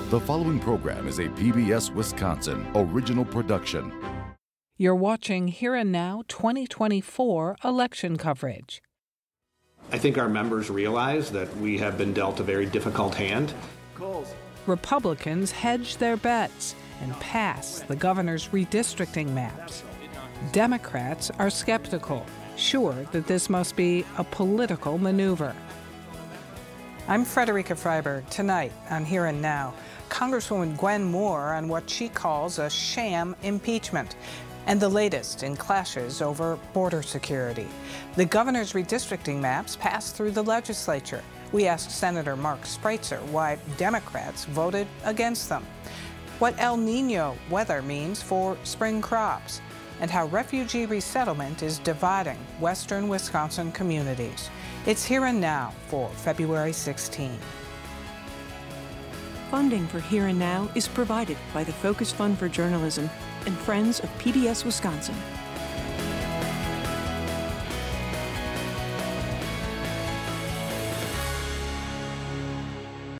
The following program is a PBS Wisconsin original production. You're watching Here and Now 2024 election coverage. I think our members realize that we have been dealt a very difficult hand. Republicans hedge their bets and pass the governor's redistricting maps. Democrats are skeptical, sure that this must be a political maneuver. I'm Frederica Freiberg. Tonight on Here and Now, Congresswoman Gwen Moore on what she calls a sham impeachment, and the latest in clashes over border security. The governor's redistricting maps passed through the legislature. We asked Senator Mark Spreitzer why Democrats voted against them, what El Nino weather means for spring crops, and how refugee resettlement is dividing western Wisconsin communities. It's Here and Now for February 16. Funding for Here and Now is provided by the Focus Fund for Journalism and Friends of PBS Wisconsin.